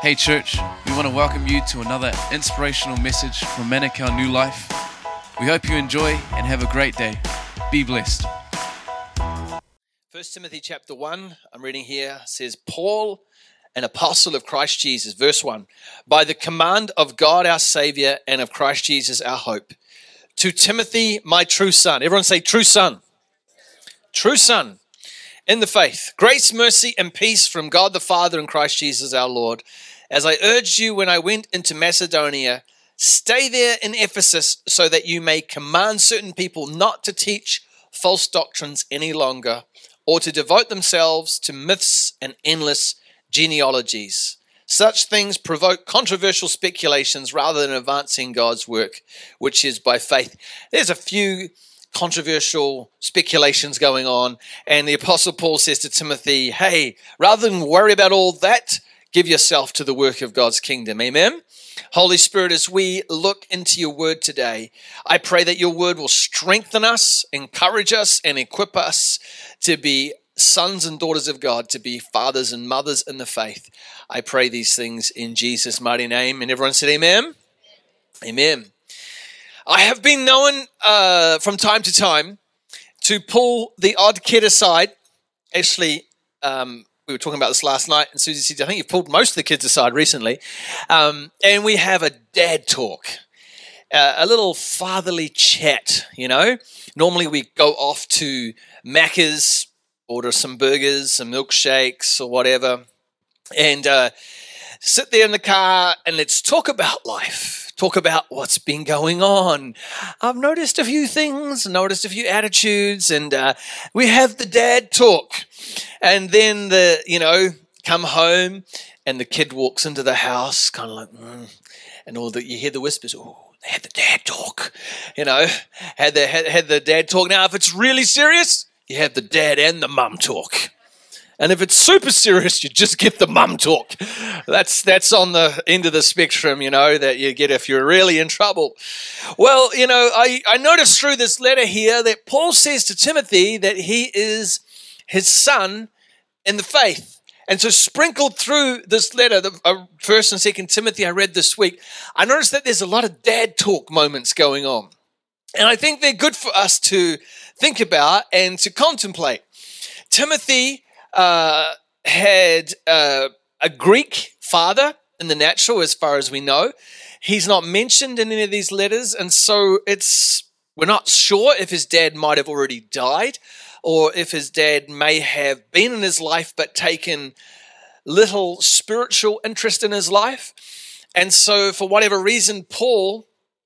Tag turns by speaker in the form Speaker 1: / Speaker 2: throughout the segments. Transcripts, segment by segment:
Speaker 1: Hey church, we want to welcome you to another inspirational message from Manukau New Life. We hope you enjoy and have a great day. Be blessed.
Speaker 2: 1 Timothy chapter 1, I'm reading here, says, Paul, an apostle of Christ Jesus, verse 1, by the command of God our Savior and of Christ Jesus our hope, to Timothy, my true son. Everyone say true son. True son in the faith. Grace, mercy, and peace from God the Father and Christ Jesus our Lord. As I urged you when I went into Macedonia, stay there in Ephesus so that you may command certain people not to teach false doctrines any longer, or to devote themselves to myths and endless genealogies. Such things provoke controversial speculations rather than advancing God's work, which is by faith. There's a few controversial speculations going on, and the Apostle Paul says to Timothy, hey, rather than worry about all that, give yourself to the work of God's kingdom. Amen? Holy Spirit, as we look into your word today, I pray that your word will strengthen us, encourage us, and equip us to be sons and daughters of God, to be fathers and mothers in the faith. I pray these things in Jesus' mighty name. And everyone said amen? Amen. I have been known from time to time to pull the odd kid aside. Actually, we were talking about this last night, and Susie said, I think you've pulled most of the kids aside recently. And we have a dad talk, a little fatherly chat, you know. Normally we go off to Macca's, order some burgers, some milkshakes or whatever, and sit there in the car and let's talk about life, talk about what's been going on. I've noticed a few things, noticed a few attitudes, and we have the dad talk. And then come home and the kid walks into the house kind of like, and you hear the whispers, oh, they had the dad talk, had the dad talk. Now, if it's really serious, you have the dad and the mum talk. And if it's super serious, you just get the mum talk. That's on the end of the spectrum, that you get if you're really in trouble. Well, I noticed through this letter here that Paul says to Timothy that he is his son in the faith. And so sprinkled through this letter, the 1st and 2nd Timothy I read this week, I noticed that there's a lot of dad talk moments going on. And I think they're good for us to think about and to contemplate. Timothy had a Greek father in the natural, as far as we know. He's not mentioned in any of these letters, and so we're not sure if his dad might have already died, or if his dad may have been in his life but taken little spiritual interest in his life. And so for whatever reason, Paul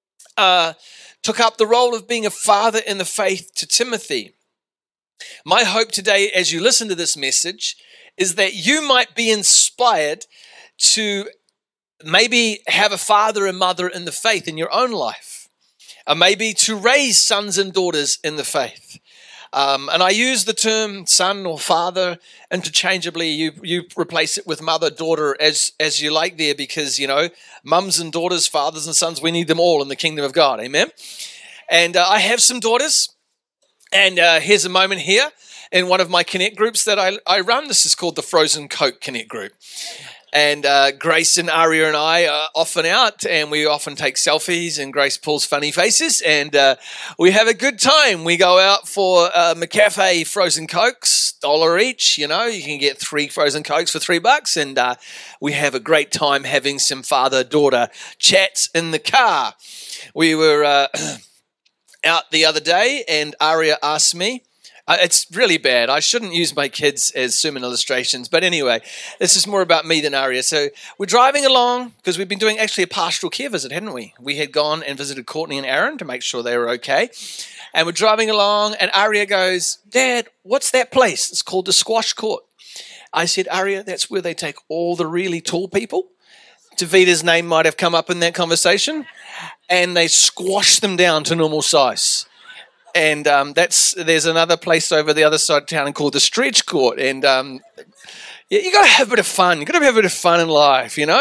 Speaker 2: took up the role of being a father in the faith to Timothy. My hope today, as you listen to this message, is that you might be inspired to maybe have a father and mother in the faith in your own life, or maybe to raise sons and daughters in the faith. And I use the term son or father interchangeably. You replace it with mother, daughter as you like there, because, mums and daughters, fathers and sons, we need them all in the kingdom of God. Amen. And I have some daughters. And here's a moment here in one of my Connect groups that I run. This is called the Frozen Coke Connect group. And Grace and Aria and I are often out, and we often take selfies, and Grace pulls funny faces, and we have a good time. We go out for McCafe frozen Cokes, $1 each. You can get 3 frozen Cokes for $3, and we have a great time having some father-daughter chats in the car. We were out the other day, and Aria asked me, it's really bad. I shouldn't use my kids as sermon illustrations. But anyway, this is more about me than Aria. So we're driving along because we've been doing actually a pastoral care visit, hadn't we? We had gone and visited Courtney and Aaron to make sure they were okay. And we're driving along, and Aria goes, Dad, what's that place? It's called the Squash Court. I said, Aria, that's where they take all the really tall people. Davita's name might have come up in that conversation. And they squash them down to normal size. And there's another place over the other side of town called the Stretch Court. And you got to have a bit of fun. You got to have a bit of fun in life, It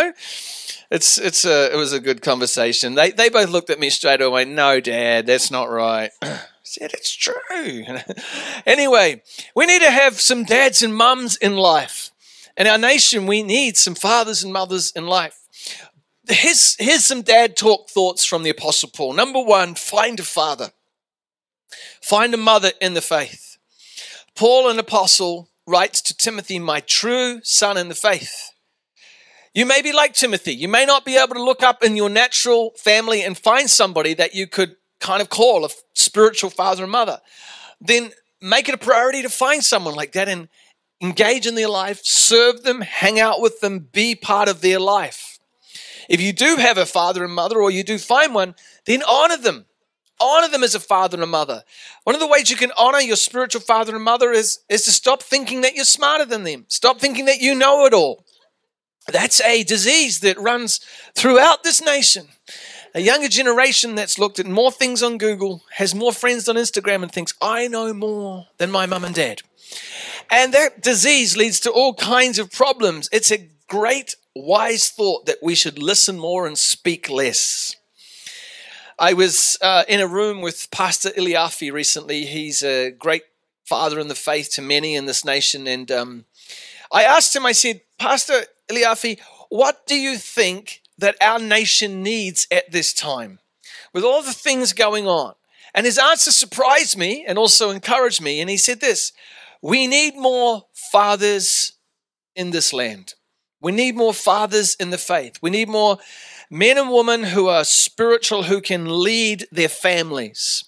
Speaker 2: was a good conversation. They both looked at me straight away. No, Dad, that's not right. I said, it's true. Anyway, we need to have some dads and mums in life In our nation, we need some fathers and mothers in life. Here's some dad talk thoughts from the Apostle Paul. Number one, find a father. Find a mother in the faith. Paul, an apostle, writes to Timothy, my true son in the faith. You may be like Timothy. You may not be able to look up in your natural family and find somebody that you could kind of call a spiritual father and mother. Then make it a priority to find someone like that and engage in their life, serve them, hang out with them, be part of their life. If you do have a father and mother, or you do find one, then honor them. Honor them as a father and a mother. One of the ways you can honor your spiritual father and mother is to stop thinking that you're smarter than them. Stop thinking that you know it all. That's a disease that runs throughout this nation. A younger generation that's looked at more things on Google, has more friends on Instagram, and thinks, I know more than my mum and dad. And that disease leads to all kinds of problems. It's a great, wise thought that we should listen more and speak less. I was in a room with Pastor Eliafi recently. He's a great father in the faith to many in this nation. And I asked him, I said, Pastor Eliafi, what do you think that our nation needs at this time with all the things going on? And his answer surprised me and also encouraged me. And he said this, we need more fathers in this land. We need more fathers in the faith. We need more men and women who are spiritual, who can lead their families.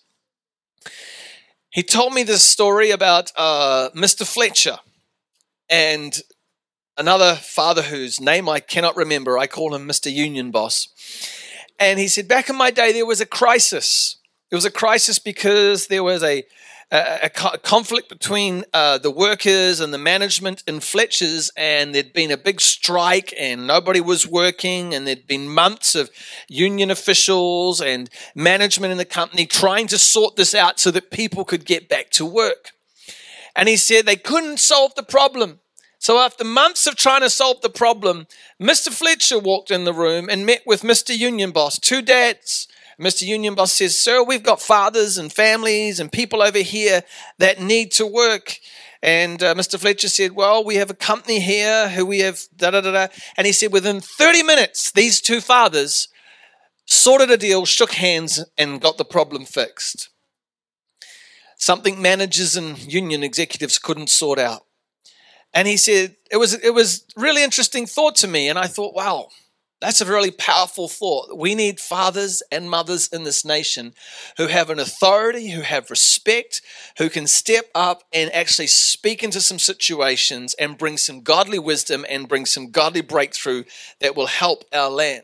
Speaker 2: He told me this story about Mr. Fletcher and another father whose name I cannot remember. I call him Mr. Union Boss. And he said, back in my day, there was a crisis. It was a crisis because there was a conflict between the workers and the management in Fletcher's, and there'd been a big strike and nobody was working, and there'd been months of union officials and management in the company trying to sort this out so that people could get back to work. And he said they couldn't solve the problem. So after months of trying to solve the problem, Mr. Fletcher walked in the room and met with Mr. Union Boss, two dads. Mr. Union Boss says, sir, we've got fathers and families and people over here that need to work. And Mr. Fletcher said, well, we have a company here who we have da-da-da-da. And he said within 30 minutes, these two fathers sorted a deal, shook hands, and got the problem fixed. Something managers and union executives couldn't sort out. And he said, it was really interesting thought to me. And I thought, wow, that's a really powerful thought. We need fathers and mothers in this nation who have an authority, who have respect, who can step up and actually speak into some situations and bring some godly wisdom and bring some godly breakthrough that will help our land.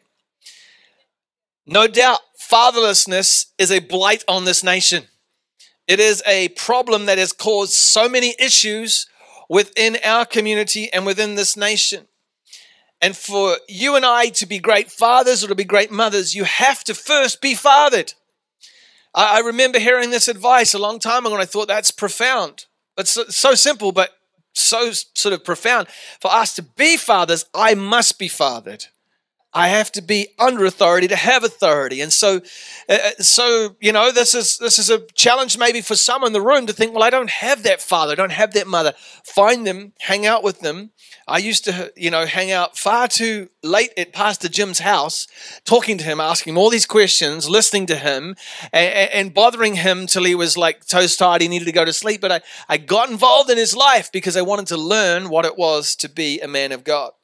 Speaker 2: No doubt, fatherlessness is a blight on this nation. It is a problem that has caused so many issues within our community and within this nation. And for you and I to be great fathers or to be great mothers, you have to first be fathered. I remember hearing this advice a long time ago, and I thought that's profound. It's so simple, but so sort of profound. For us to be fathers, I must be fathered. I have to be under authority to have authority. And so you know, this is a challenge maybe for some in the room to think, well, I don't have that father, I don't have that mother. Find them, hang out with them. I used to, hang out far too late at Pastor Jim's house, talking to him, asking him all these questions, listening to him, and bothering him till he was like toast tired, he needed to go to sleep. But I got involved in his life because I wanted to learn what it was to be a man of God.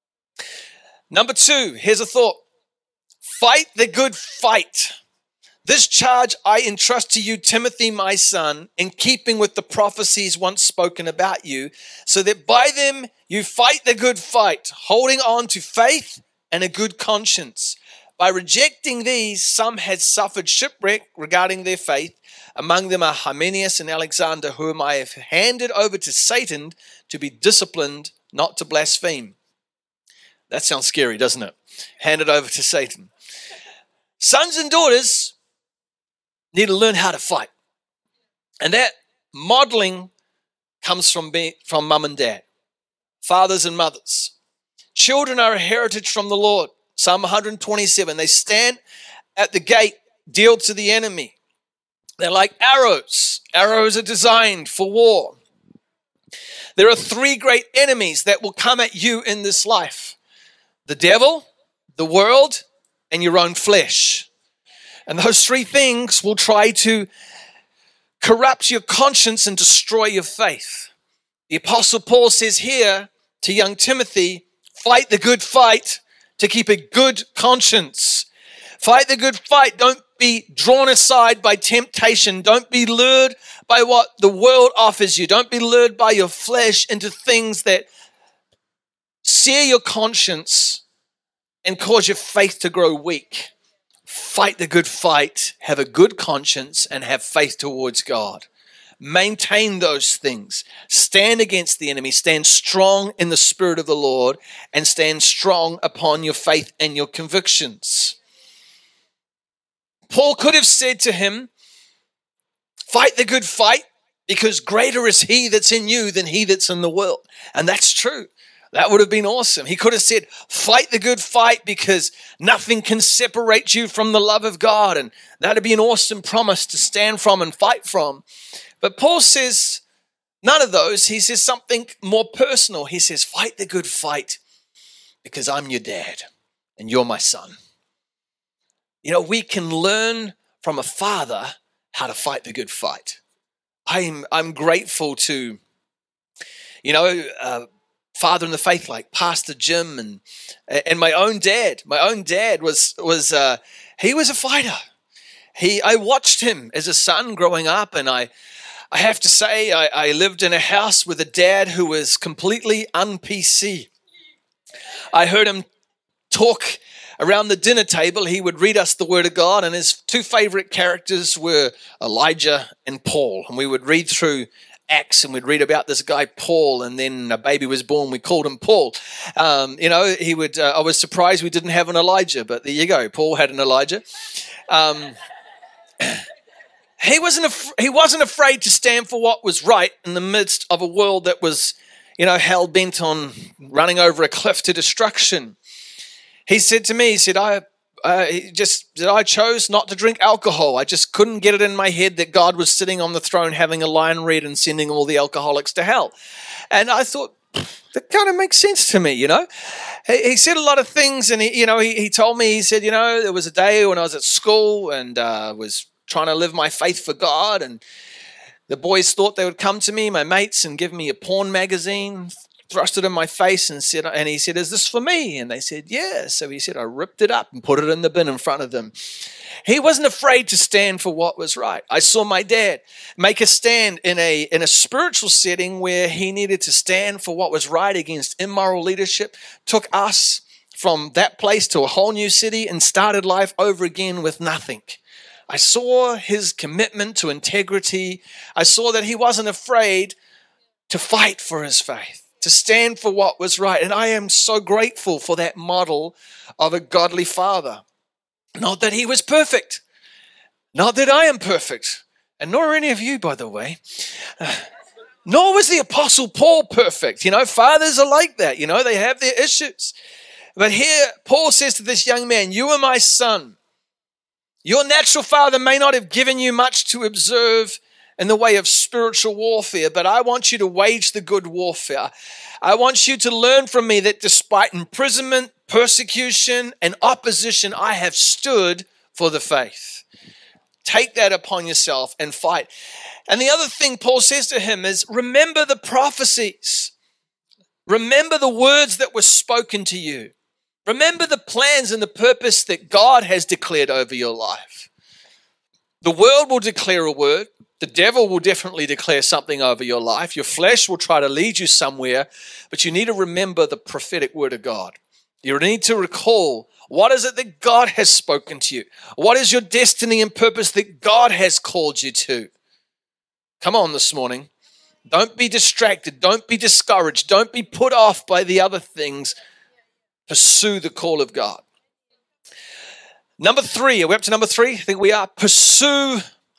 Speaker 2: Number 2, here's a thought. Fight the good fight. This charge I entrust to you, Timothy, my son, in keeping with the prophecies once spoken about you, so that by them you fight the good fight, holding on to faith and a good conscience. By rejecting these, some had suffered shipwreck regarding their faith. Among them are Hymenaeus and Alexander, whom I have handed over to Satan to be disciplined, not to blaspheme. That sounds scary, doesn't it? Handed over to Satan. Sons and daughters need to learn how to fight. And that modeling comes from mum and dad, fathers and mothers. Children are a heritage from the Lord. Psalm 127, they stand at the gate, deal to the enemy. They're like arrows. Arrows are designed for war. There are three great enemies that will come at you in this life: the devil, the world, and your own flesh. And those three things will try to corrupt your conscience and destroy your faith. The Apostle Paul says here to young Timothy, fight the good fight to keep a good conscience. Fight the good fight. Don't be drawn aside by temptation. Don't be lured by what the world offers you. Don't be lured by your flesh into things that sear your conscience and cause your faith to grow weak. Fight the good fight, have a good conscience, and have faith towards God. Maintain those things. Stand against the enemy. Stand strong in the Spirit of the Lord, and stand strong upon your faith and your convictions. Paul could have said to him, fight the good fight, because greater is he that's in you than he that's in the world. And that's true. That would have been awesome. He could have said, fight the good fight because nothing can separate you from the love of God. And that would be an awesome promise to stand from and fight from. But Paul says none of those. He says something more personal. He says, fight the good fight because I'm your dad and you're my son. You know, we can learn from a father how to fight the good fight. I'm grateful to, father in the faith like Pastor Jim and my own dad. My own dad was he was a fighter. I watched him as a son growing up, and I have to say I lived in a house with a dad who was completely un-PC. I heard him talk around the dinner table. He would read us the Word of God, and his two favorite characters were Elijah and Paul. And we would read through Acts, and we'd read about this guy Paul, and then a baby was born. We called him Paul. He would. I was surprised we didn't have an Elijah, but there you go. Paul had an Elijah. He wasn't afraid to stand for what was right in the midst of a world that was, hell bent on running over a cliff to destruction. He said to me, I chose not to drink alcohol. I just couldn't get it in my head that God was sitting on the throne having a lion read and sending all the alcoholics to hell. And I thought, that kind of makes sense to me, He said a lot of things, and he told me, he said, there was a day when I was at school and was trying to live my faith for God, and the boys thought they would come to me, my mates, and give me a porn magazine, thrust it in my face and he said, is this for me? And they said, yeah. So he said, I ripped it up and put it in the bin in front of them. He wasn't afraid to stand for what was right. I saw my dad make a stand in a spiritual setting where he needed to stand for what was right against immoral leadership, took us from that place to a whole new city and started life over again with nothing. I saw his commitment to integrity. I saw that he wasn't afraid to fight for his faith, to stand for what was right. And I am so grateful for that model of a godly father. Not that he was perfect. Not that I am perfect. And nor are any of you, by the way. Nor was the Apostle Paul perfect. Fathers are like that. They have their issues. But here, Paul says to this young man, you are my son. Your natural father may not have given you much to observe in the way of spiritual warfare, but I want you to wage the good warfare. I want you to learn from me that despite imprisonment, persecution, and opposition, I have stood for the faith. Take that upon yourself and fight. And the other thing Paul says to him is, remember the prophecies. Remember the words that were spoken to you. Remember the plans and the purpose that God has declared over your life. The world will declare a word. The devil will definitely declare something over your life. Your flesh will try to lead you somewhere, but you need to remember the prophetic word of God. You need to recall, what is it that God has spoken to you? What is your destiny and purpose that God has called you to? Come on this morning. Don't be distracted. Don't be discouraged. Don't be put off by the other things. Pursue the call of God. Number 3, are we up to number 3? I think we are. Pursue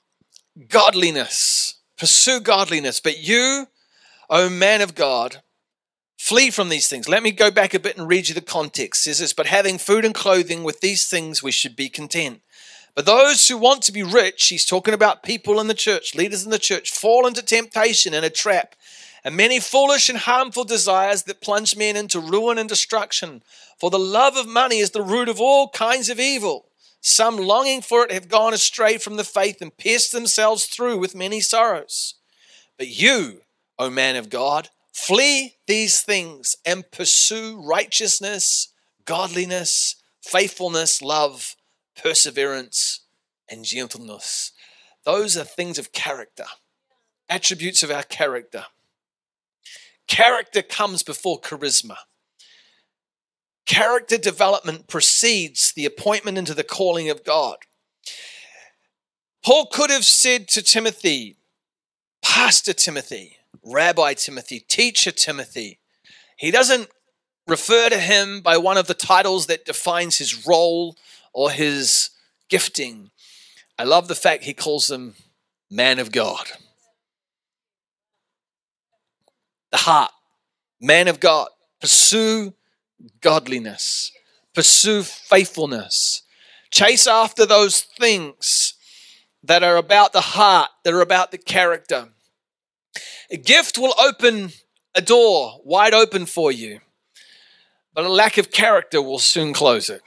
Speaker 2: godliness. Pursue godliness. But you, O man of God, flee from these things. Let me go back a bit and read you the context. It says this, but having food and clothing, with these things we should be content. But those who want to be rich, he's talking about people in the church, leaders in the church, fall into temptation and a trap and many foolish and harmful desires that plunge men into ruin and destruction. For the love of money is the root of all kinds of evil. Some longing for it have gone astray from the faith and pierced themselves through with many sorrows. But you, O man of God, flee these things and pursue righteousness, godliness, faithfulness, love, perseverance, and gentleness. Those are things of character, attributes of our character. Character comes before charisma. Character development precedes the appointment into the calling of God. Paul could have said to Timothy, Pastor Timothy, Rabbi Timothy, Teacher Timothy. He doesn't refer to him by one of the titles that defines his role or his gifting. I love the fact he calls him man of God. The heart, man of God. Pursue godliness. Pursue faithfulness. Chase after those things that are about the heart, that are about the character. A gift will open a door wide open for you, but a lack of character will soon close it.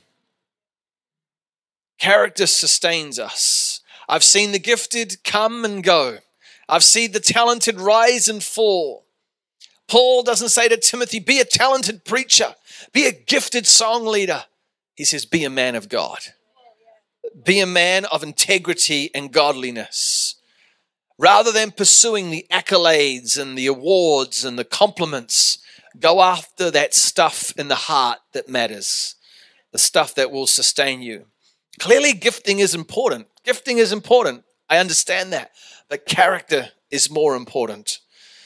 Speaker 2: Character sustains us. I've seen the gifted come and go. I've seen the talented rise and fall. Paul doesn't say to Timothy, be a talented preacher, be a gifted song leader. He says, be a man of God. Be a man of integrity and godliness. Rather than pursuing the accolades and the awards and the compliments, go after that stuff in the heart that matters, the stuff that will sustain you. Clearly, gifting is important. Gifting is important. I understand that. But character is more important.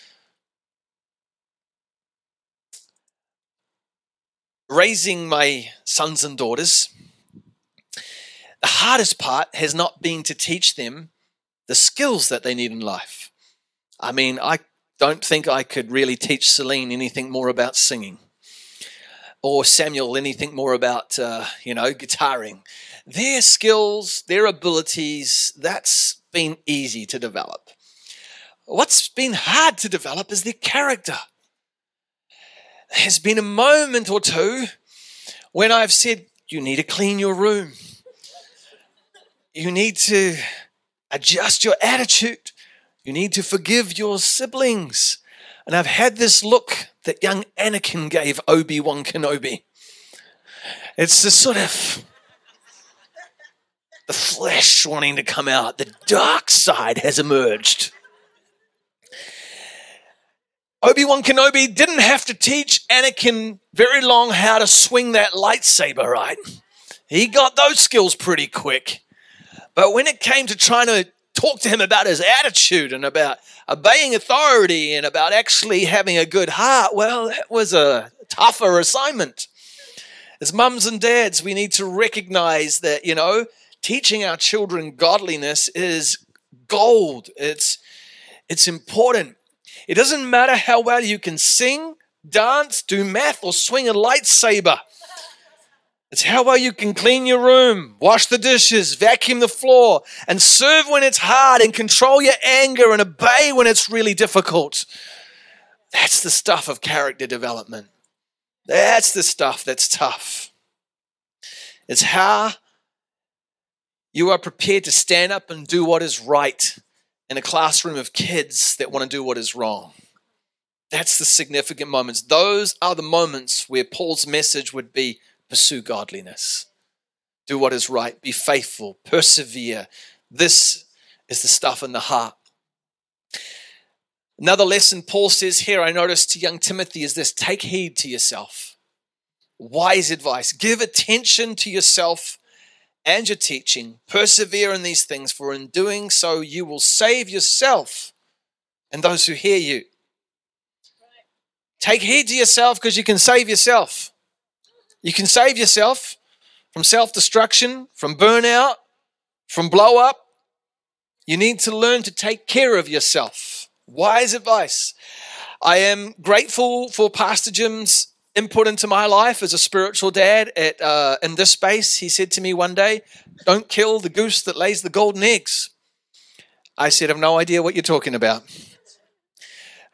Speaker 2: Raising my sons and daughters, the hardest part has not been to teach them the skills that they need in life. I mean, I don't think I could really teach Celine anything more about singing, or Samuel anything more about, guitaring. Their skills, their abilities, that's been easy to develop. What's been hard to develop is their character. There's been a moment or two when I've said, you need to clean your room. You need to adjust your attitude. You need to forgive your siblings. And I've had this look that young Anakin gave Obi-Wan Kenobi. It's the sort of the flesh wanting to come out. The dark side has emerged. Obi-Wan Kenobi didn't have to teach Anakin very long how to swing that lightsaber, right? He got those skills pretty quick. But when it came to trying to talk to him about his attitude and about obeying authority and about actually having a good heart, well, that was a tougher assignment. As mums and dads, we need to recognize that, teaching our children godliness is gold. It's important. It doesn't matter how well you can sing, dance, do math, or swing a lightsaber. It's how well you can clean your room, wash the dishes, vacuum the floor, and serve when it's hard, and control your anger and obey when it's really difficult. That's the stuff of character development. That's the stuff that's tough. It's how you are prepared to stand up and do what is right in a classroom of kids that want to do what is wrong. That's the significant moments. Those are the moments where Paul's message would be, pursue godliness. Do what is right. Be faithful. Persevere. This is the stuff in the heart. Another lesson Paul says here, I noticed to young Timothy, is this: take heed to yourself. Wise advice. Give attention to yourself and your teaching. Persevere in these things, for in doing so you will save yourself and those who hear you. Take heed to yourself because you can save yourself. You can save yourself from self-destruction, from burnout, from blow up. You need to learn to take care of yourself. Wise advice. I am grateful for Pastor Jim's input into my life as a spiritual dad in this space. He said to me one day, don't kill the goose that lays the golden eggs. I said, I have no idea what you're talking about.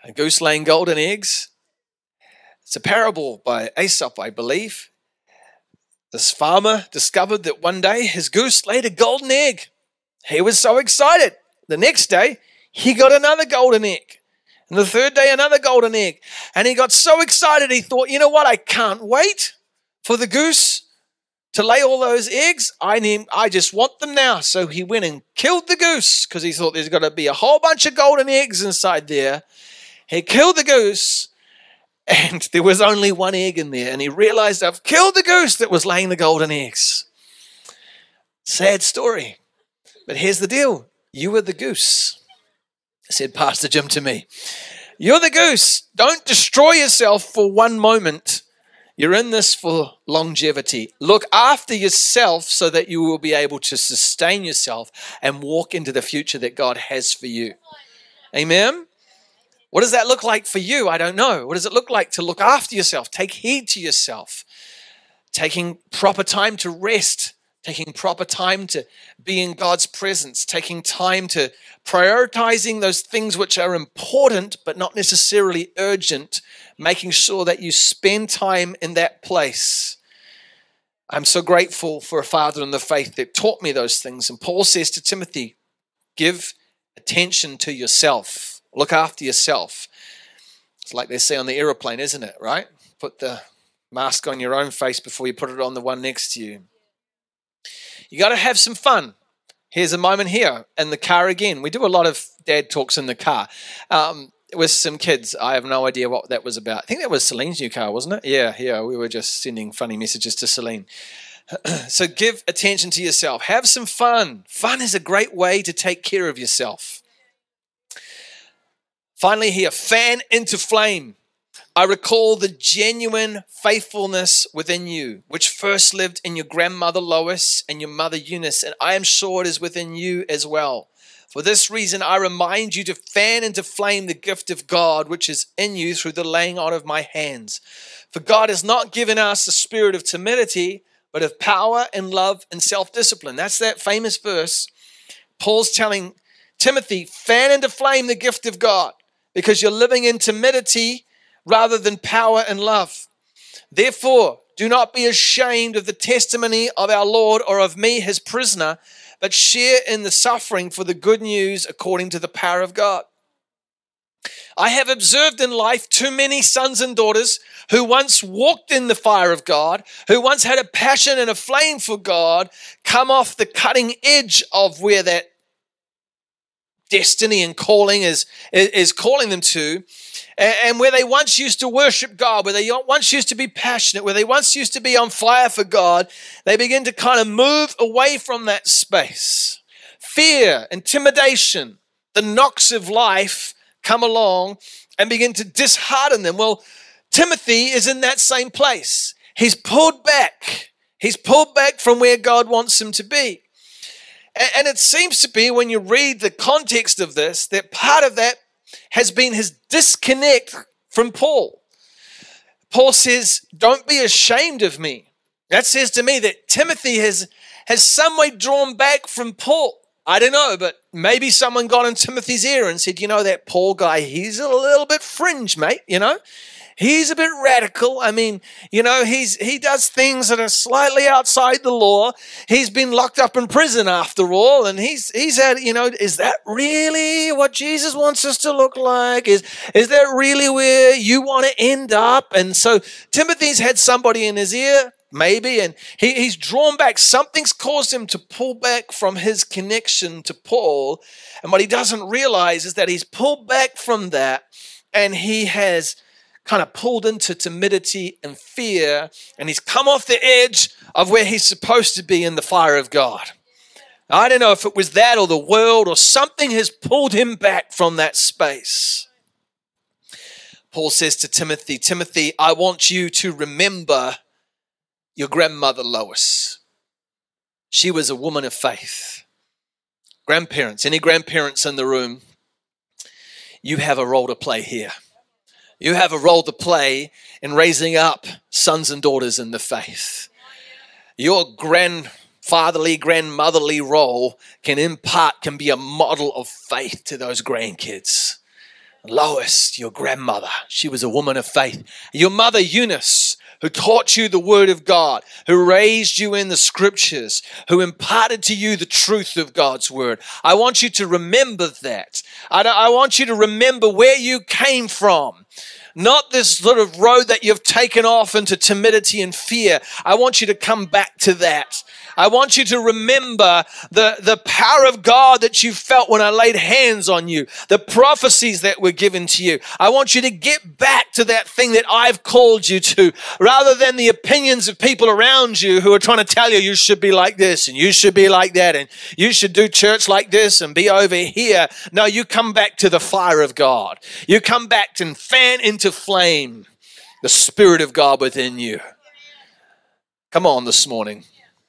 Speaker 2: A goose laying golden eggs. It's a parable by Aesop, I believe. This farmer discovered that one day his goose laid a golden egg. He was so excited. The next day, he got another golden egg. And the third day, another golden egg. And he got so excited, he thought, you know what? I can't wait for the goose to lay all those eggs. I just want them now. So he went and killed the goose because he thought there's got to be a whole bunch of golden eggs inside there. He killed the goose. And there was only one egg in there. And he realized, I've killed the goose that was laying the golden eggs. Sad story. But here's the deal. You were the goose, said Pastor Jim to me. You're the goose. Don't destroy yourself for one moment. You're in this for longevity. Look after yourself so that you will be able to sustain yourself and walk into the future that God has for you. Amen? What does that look like for you? I don't know. What does it look like to look after yourself? Take heed to yourself. Taking proper time to rest. Taking proper time to be in God's presence. Taking time to prioritizing those things which are important but not necessarily urgent. Making sure that you spend time in that place. I'm so grateful for a father in the faith that taught me those things. And Paul says to Timothy, give attention to yourself. Look after yourself. It's like they say on the aeroplane, isn't it, right? Put the mask on your own face before you put it on the one next to you. You got to have some fun. Here's a moment here in the car again. We do a lot of dad talks in the car with some kids. I have no idea what that was about. I think that was Celine's new car, wasn't it? Yeah. We were just sending funny messages to Celine. So give attention to yourself. Have some fun. Fun is a great way to take care of yourself. Finally here, fan into flame. I recall the genuine faithfulness within you, which first lived in your grandmother Lois and your mother Eunice, and I am sure it is within you as well. For this reason, I remind you to fan into flame the gift of God, which is in you through the laying on of my hands. For God has not given us a spirit of timidity, but of power and love and self-discipline. That's that famous verse. Paul's telling Timothy, fan into flame the gift of God. Because you're living in timidity rather than power and love. Therefore, do not be ashamed of the testimony of our Lord or of me, his prisoner, but share in the suffering for the good news according to the power of God. I have observed in life too many sons and daughters who once walked in the fire of God, who once had a passion and a flame for God, come off the cutting edge of where that destiny and calling is calling them to, and where they once used to worship God, where they once used to be passionate, where they once used to be on fire for God, they begin to kind of move away from that space. Fear, intimidation, the knocks of life come along and begin to dishearten them. Well, Timothy is in that same place. He's pulled back. He's pulled back from where God wants him to be. And it seems to be, when you read the context of this, that part of that has been his disconnect from Paul. Paul says, don't be ashamed of me. That says to me that Timothy has some way drawn back from Paul. I don't know, but maybe someone got in Timothy's ear and said, you know, that Paul guy, he's a little bit fringe, mate, you know. He's a bit radical. I mean, you know, he does things that are slightly outside the law. He's been locked up in prison after all, and he's had, you know, is that really what Jesus wants us to look like? Is that really where you want to end up? And so Timothy's had somebody in his ear, maybe, and he's drawn back. Something's caused him to pull back from his connection to Paul, and what he doesn't realize is that he's pulled back from that, and he has kind of pulled into timidity and fear, and he's come off the edge of where he's supposed to be in the fire of God. I don't know if it was that or the world or something has pulled him back from that space. Paul says to Timothy, Timothy, I want you to remember your grandmother Lois. She was a woman of faith. Grandparents, any grandparents in the room, you have a role to play here. You have a role to play in raising up sons and daughters in the faith. Your grandfatherly, grandmotherly role can be a model of faith to those grandkids. Lois, your grandmother, she was a woman of faith. Your mother, Eunice, who taught you the word of God, who raised you in the scriptures, who imparted to you the truth of God's word. I want you to remember that. I want you to remember where you came from. Not this sort of road that you've taken off into timidity and fear. I want you to come back to that. I want you to remember the power of God that you felt when I laid hands on you, the prophecies that were given to you. I want you to get back to that thing that I've called you to, rather than the opinions of people around you who are trying to tell you you should be like this and you should be like that and you should do church like this and be over here. No, you come back to the fire of God. You come back and fan into flame the Spirit of God within you. Come on this morning.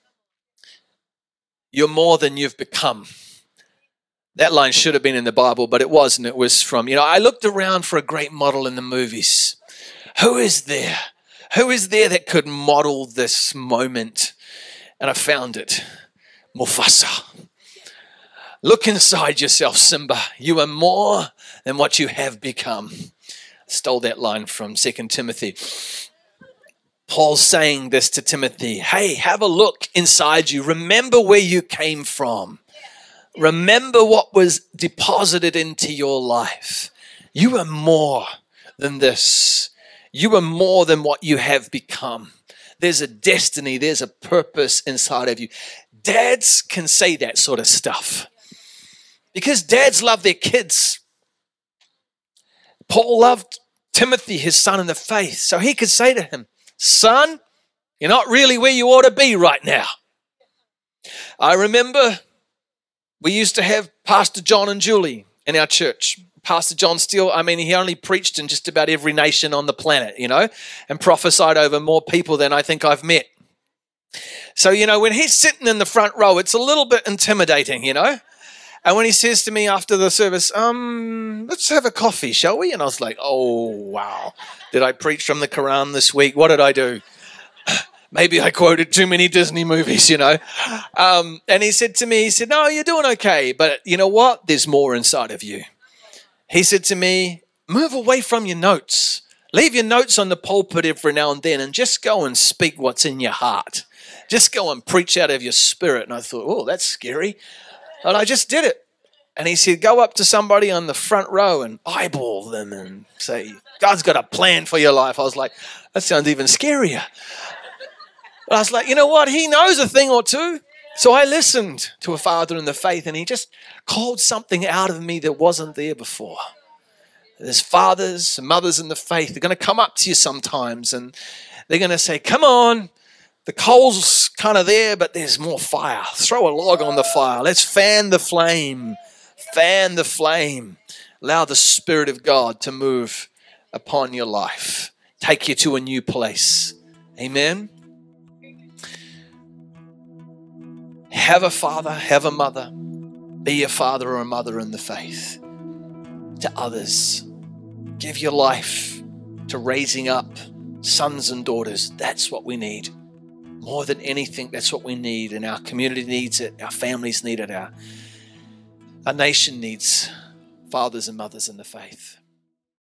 Speaker 2: You're more than you've become. That line should have been in the Bible, but it wasn't. It was from, I looked around for a great model in the movies. Who is there? Who is there that could model this moment? And I found it. Mufasa. Look inside yourself, Simba. You are more than what you have become. I stole that line from 2 Timothy. Paul's saying this to Timothy. Hey, have a look inside you. Remember where you came from. Remember what was deposited into your life. You are more than this. You are more than what you have become. There's a destiny. There's a purpose inside of you. Dads can say that sort of stuff because dads love their kids. Paul loved Timothy, his son in the faith, so he could say to him, son, you're not really where you ought to be right now. I remember we used to have Pastor John and Julie in our church. Pastor John Steele, he only preached in just about every nation on the planet, and prophesied over more people than I think I've met. So, when he's sitting in the front row, it's a little bit intimidating, And when he says to me after the service, let's have a coffee, shall we? And I was like, oh, wow. Did I preach from the Quran this week? What did I do? Maybe I quoted too many Disney movies, And he said to me, no, you're doing okay. But you know what? There's more inside of you. He said to me, move away from your notes. Leave your notes on the pulpit every now and then and just go and speak what's in your heart. Just go and preach out of your spirit. And I thought, oh, that's scary. And I just did it. And he said, go up to somebody on the front row and eyeball them and say, God's got a plan for your life. I was like, that sounds even scarier. But I was like, you know what? He knows a thing or two. So I listened to a father in the faith and he just called something out of me that wasn't there before. There's fathers and mothers in the faith. They're going to come up to you sometimes and they're going to say, come on. The coal's kind of there, but there's more fire. Throw a log on the fire. Let's fan the flame. Fan the flame. Allow the Spirit of God to move upon your life. Take you to a new place. Amen. Have a father, have a mother. Be a father or a mother in the faith. To others. Give your life to raising up sons and daughters. That's what we need. More than anything, that's what we need. And our community needs it. Our families need it. Our nation needs fathers and mothers in the faith.